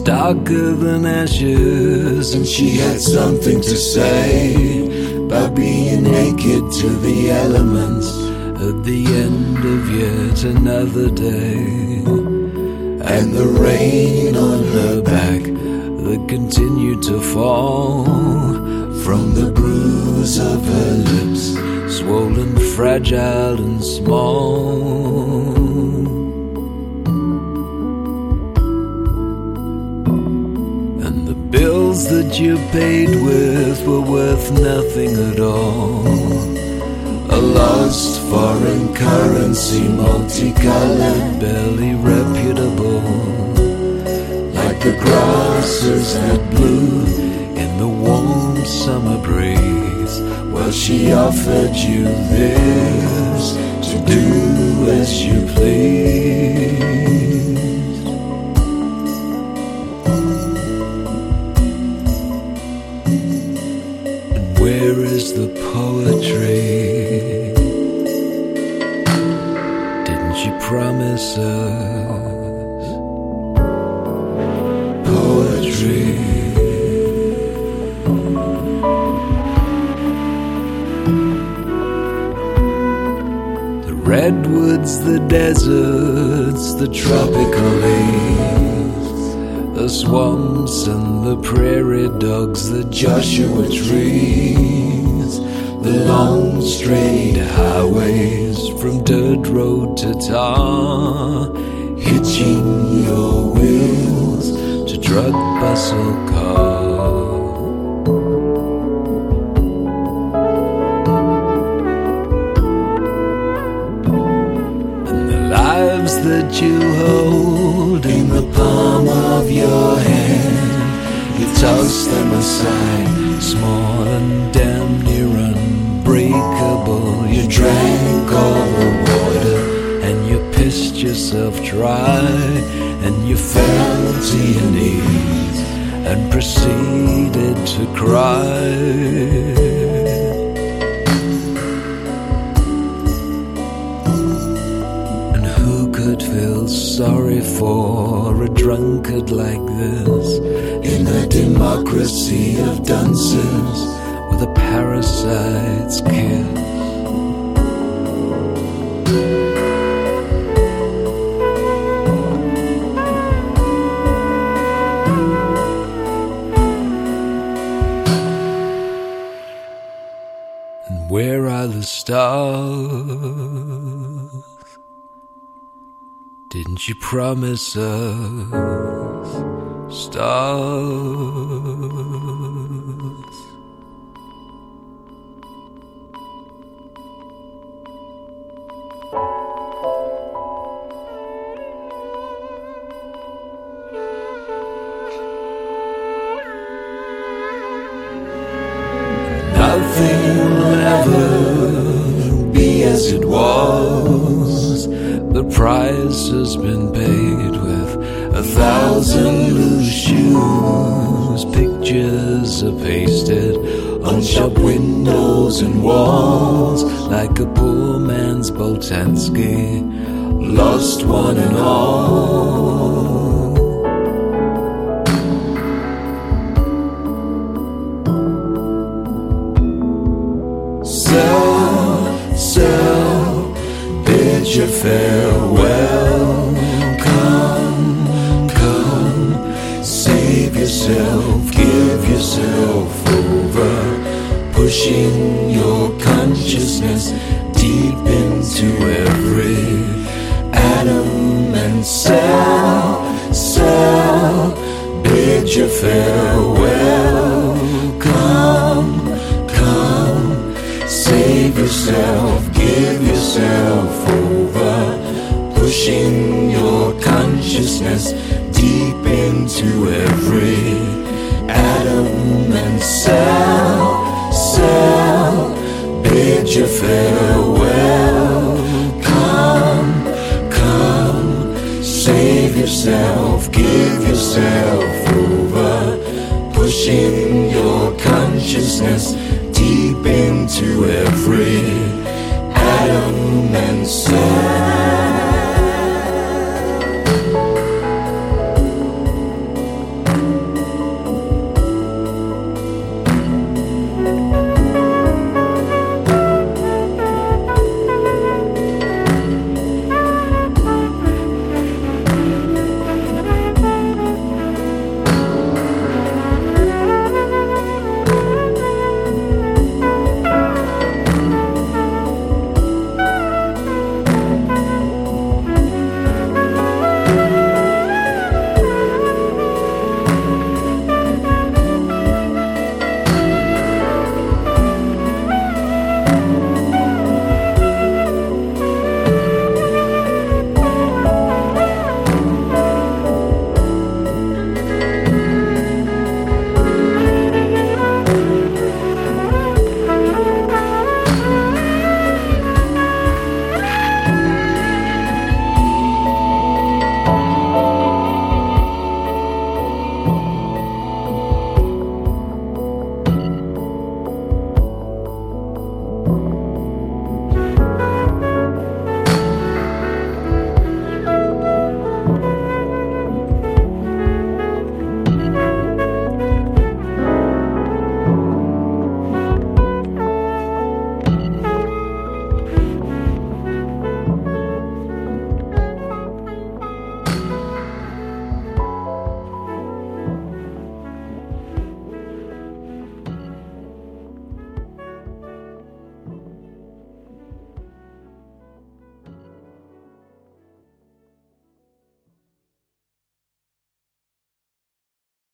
darker than ashes, and she had something to say about being naked to the elements at the end of yet another day. And the rain on her back that continued to fall from the bruise of her lips, swollen, fragile and small. Bills that you paid with were worth nothing at all. A lost foreign currency, multicolored, barely reputable, like the grasses that blew in the warm summer breeze. Well, she offered you this to do as you please. Where is the poetry? Didn't you promise us poetry? The redwoods, the deserts, the tropical leaves, the swamps and the prairie dogs, the Joshua trees, the long straight highways from dirt road to tar, hitching your wheels to truck, bus or car. And the lives that you hold in the palm of your hand, you toss them aside, small and damn near unbreakable. You drank all the water and you pissed yourself dry, and you fell to your knees and proceeded to cry. Feel sorry for a drunkard like this in a democracy of dunces with a parasite's kiss. And where are the stars? Didn't you promise us stars? Nothing will ever be as it was. The price has been paid with 1,000 loose shoes. Pictures are pasted on shop windows and walls, like a poor man's Boltanski, lost one and all. So bid your farewell. Come, save yourself, give yourself over, pushing your consciousness deep into every atom and cell. Bid your farewell. Come, save yourself, give yourself over, pushing your consciousness deep into every atom and cell. Bid your farewell. Come, save yourself, give yourself over, pushing your consciousness deep into every atom and cell.